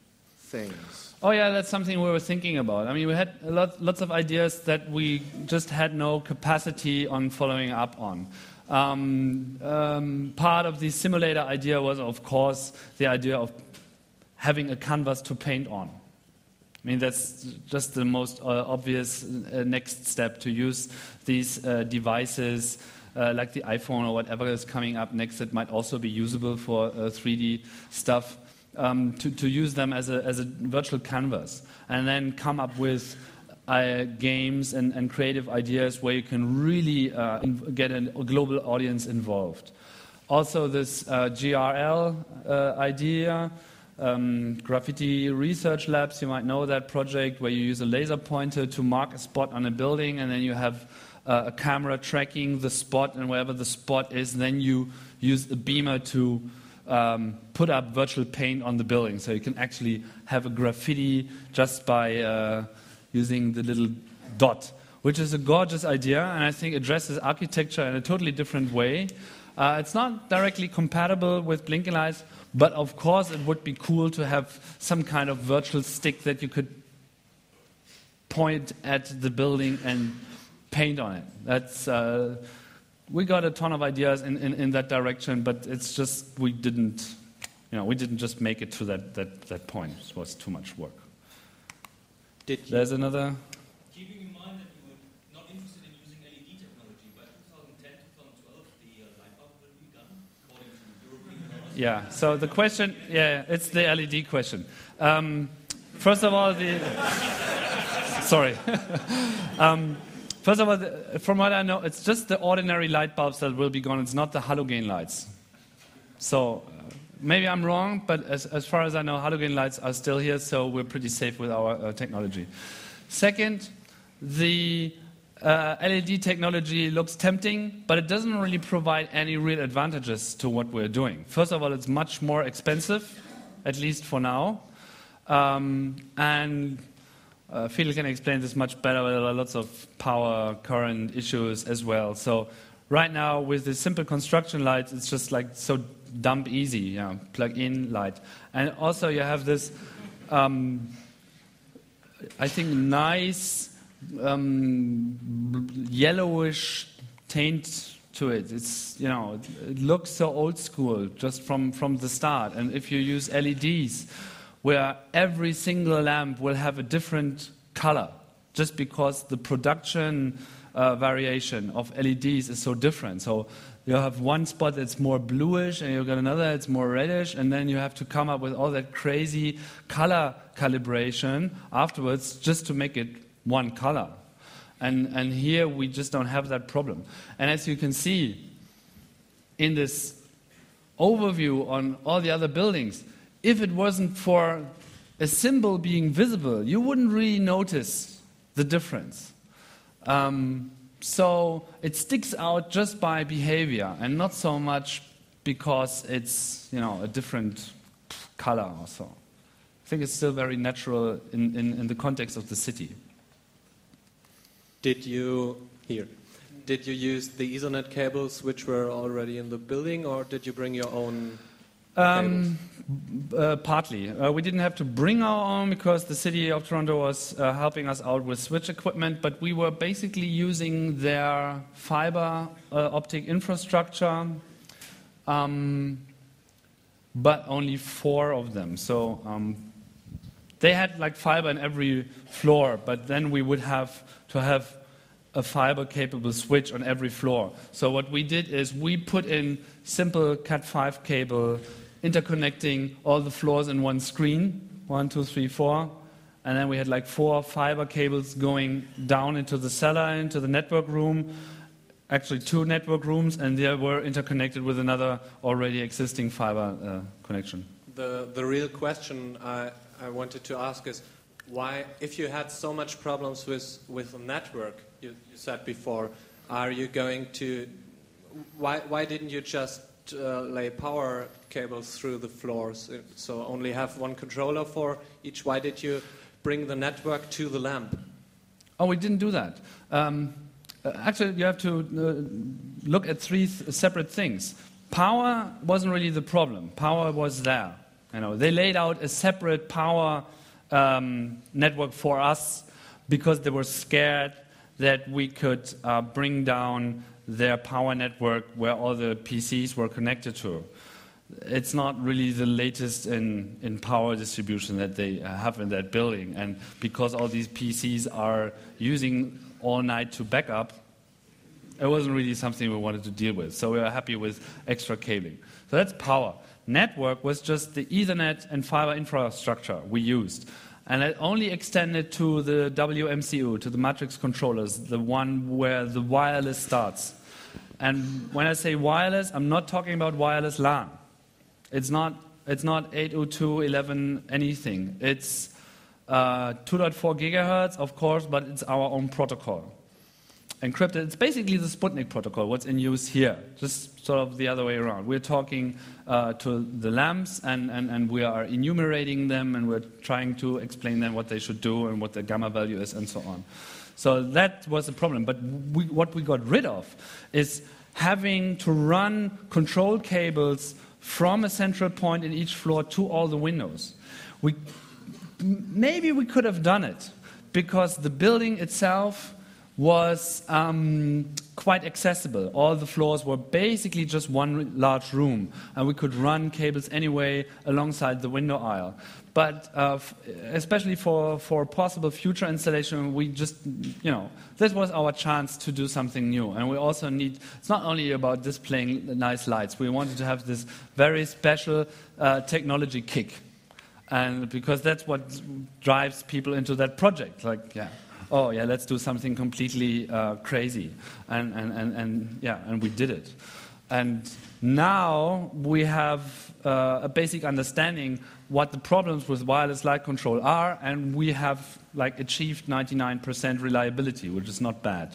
things? Oh yeah, that's something we were thinking about. I mean, we had a lot, lots of ideas that we just had no capacity on following up on. Um, um, part of the simulator idea was, of course, the idea of having a canvas to paint on. I mean, that's just the most uh, obvious uh, next step, to use these uh, devices uh, like the iPhone or whatever is coming up next that might also be usable for uh, three D stuff, um, to, to use them as a, as a virtual canvas, and then come up with uh, games and, and creative ideas where you can really uh, in, get a global audience involved. Also, this uh, G R L uh, idea, Um, Graffiti Research Labs, you might know that project, where you use a laser pointer to mark a spot on a building, and then you have uh, a camera tracking the spot, and wherever the spot is, then you use a beamer to um, put up virtual paint on the building. So you can actually have a graffiti just by uh, using the little dot, which is a gorgeous idea, and I think addresses architecture in a totally different way. Uh, it's not directly compatible with blinking lights, but of course it would be cool to have some kind of virtual stick that you could point at the building and paint on it. That's uh, we got a ton of ideas in, in, in that direction, but it's just we didn't, you know, we didn't just make it to that that, that point. It was too much work. Did you There's another. Keeping in mind that you were not interested in using L E D technology, by twenty ten, twenty twelve, the uh, light bulb will be done, according to European laws. Yeah, so the question, yeah, it's the L E D question. Um, first of all, the... sorry. um, first of all, the, from what I know, it's just the ordinary light bulbs that will be gone. It's not the halogen lights. So uh, maybe I'm wrong, but as, as far as I know, halogen lights are still here, so we're pretty safe with our uh, technology. Second, the uh, L E D technology looks tempting, but it doesn't really provide any real advantages to what we're doing. First of all, it's much more expensive, at least for now. Um, and uh, Phil can explain this much better, but there are lots of power, current issues as well. So right now, with the simple construction lights, it's just like so dump easy, yeah, plug-in light. And also you have this, um, I think, nice um, yellowish taint to it. It's, you know, it, it looks so old school just from, from the start. And if you use L E Ds, where every single lamp will have a different color, just because the production uh, variation of L E Ds is so different. So you have one spot that's more bluish, and you've got another that's more reddish, and then you have to come up with all that crazy color calibration afterwards just to make it one color. And, and here we just don't have that problem. And as you can see in this overview on all the other buildings, if it wasn't for a symbol being visible, you wouldn't really notice the difference. Um, so it sticks out just by behavior and not so much because it's, you know, a different color or so. I think it's still very natural in, in, in the context of the city. Did you here? Did you use the Ethernet cables which were already in the building, or did you bring your own? Um, uh, partly. Uh, we didn't have to bring our own because the city of Toronto was uh, helping us out with switch equipment, but we were basically using their fiber uh, optic infrastructure, um, but only four of them. So um, they had like fiber in every floor, but then we would have to have a fiber-capable switch on every floor. So what we did is we put in simple cat five cable interconnecting all the floors in one screen, one, two, three, four, and then we had like four fiber cables going down into the cellar, into the network room, actually two network rooms, and they were interconnected with another already existing fiber uh, connection. The, the real question I, I wanted to ask is, why, if you had so much problems with, with the network, you, you said before, are you going to, why, why didn't you just uh, lay power cables through the floors, so only have one controller for each? Why did you bring the network to the lamp? Oh, we didn't do that. Um, actually, you have to uh, look at three th- separate things. Power wasn't really the problem. Power was there. You know, they laid out a separate power um, network for us because they were scared that we could uh, bring down their power network where all the P Cs were connected to. It's not really the latest in, in power distribution that they have in that building. And because all these P Cs are using all night to back up, it wasn't really something we wanted to deal with. So we were happy with extra cabling. So that's power. Network was just the Ethernet and fiber infrastructure we used. And it only extended to the W M C U, to the matrix controllers, the one where the wireless starts. And when I say wireless, I'm not talking about wireless LAN. It's not, it's not eight oh two dot eleven anything. It's uh, two point four gigahertz, of course, but it's our own protocol. Encrypted, it's basically the Sputnik protocol, what's in use here, just sort of the other way around. We're talking uh, to the lamps, and, and, and we are enumerating them, and we're trying to explain them what they should do and what the gamma value is, and so on. So that was the problem. But we, what we got rid of is having to run control cables from a central point in each floor to all the windows. We, maybe we could have done it, because the building itself was um, quite accessible. All the floors were basically just one large room, and we could run cables anyway alongside the window aisle. But uh, f especially for, for possible future installation, we just, you know, this was our chance to do something new. And we also need, it's not only about displaying the nice lights, we wanted to have this very special uh, technology kick. And because that's what drives people into that project, like, yeah. Oh yeah, let's do something completely uh, crazy, and, and, and, and yeah, and we did it. And now we have uh, a basic understanding what the problems with wireless light control are, and we have like achieved ninety-nine percent reliability, which is not bad.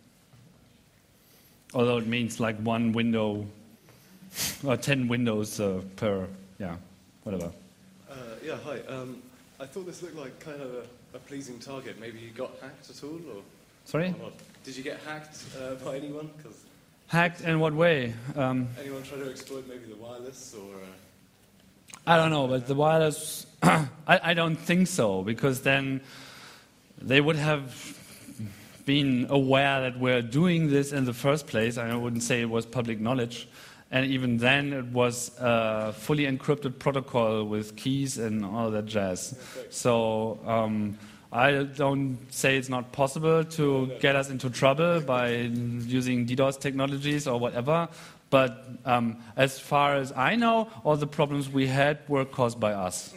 Although it means like one window or ten windows uh, per, yeah, whatever. Uh, yeah, hi. Um, I thought this looked like kind of a a pleasing target. Maybe you got hacked at all, or sorry? Or not? Did you get hacked uh, by anyone? Cause hacked in what way? Um, anyone try to exploit maybe the wireless, or? Uh... I don't know, but the wireless, I, I don't think so, because then they would have been aware that we're doing this in the first place. I wouldn't say it was public knowledge. And even then, it was a fully encrypted protocol with keys and all that jazz. So um, I don't say it's not possible to get us into trouble by using DDoS technologies or whatever. But um, as far as I know, all the problems we had were caused by us.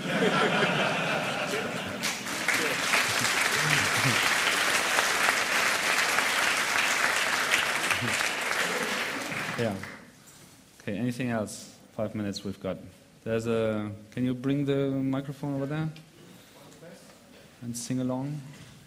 Yeah. Okay, anything else? Five minutes we've got. There's a... Can you bring the microphone over there? And sing along?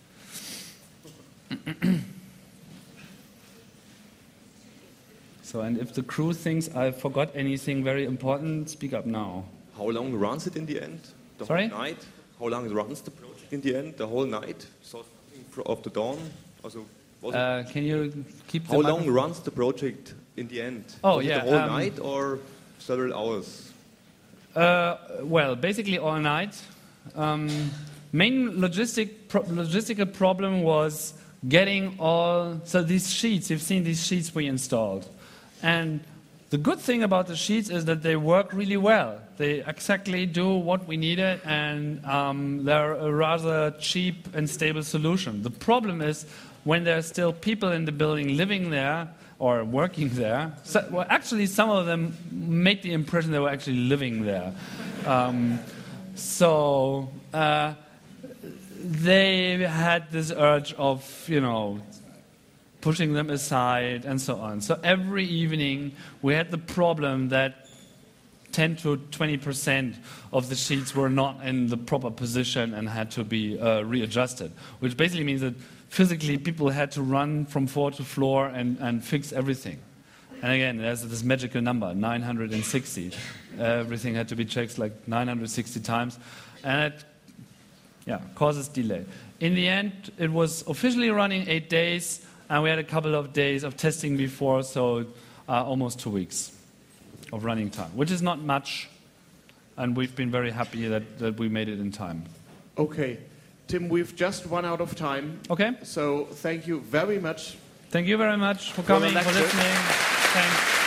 So, and if the crew thinks I forgot anything very important, speak up now. How long runs it in the end? The Sorry? whole night? How long runs the project in the end? The whole night? So of the dawn? Also, uh, can you keep the How long runs the project in the end? Oh, Was yeah. it the whole um, night or several hours? Uh, well, basically all night. Um, main logistic pro logistical problem was getting all... So these sheets, you've seen these sheets we installed. And the good thing about the sheets is that they work really well. They exactly do what we needed, and um, they're a rather cheap and stable solution. The problem is when there are still people in the building living there or working there. So, well, actually, some of them made the impression they were actually living there. Um, so uh, they had this urge of, you know, pushing them aside and so on. So every evening we had the problem that ten to twenty percent of the sheets were not in the proper position and had to be uh, readjusted, which basically means that physically people had to run from floor to floor and, and fix everything. And again, there's this magical number, nine hundred sixty. Everything had to be checked like nine hundred sixty times, and it yeah, causes delay. In the end, it was officially running eight days, and we had a couple of days of testing before, so uh, almost two weeks of running time, which is not much, and we've been very happy that, that we made it in time. Okay. Tim, we've just run out of time. Okay. So thank you very much. Thank you very much for For the coming, for lecture. listening. Thanks.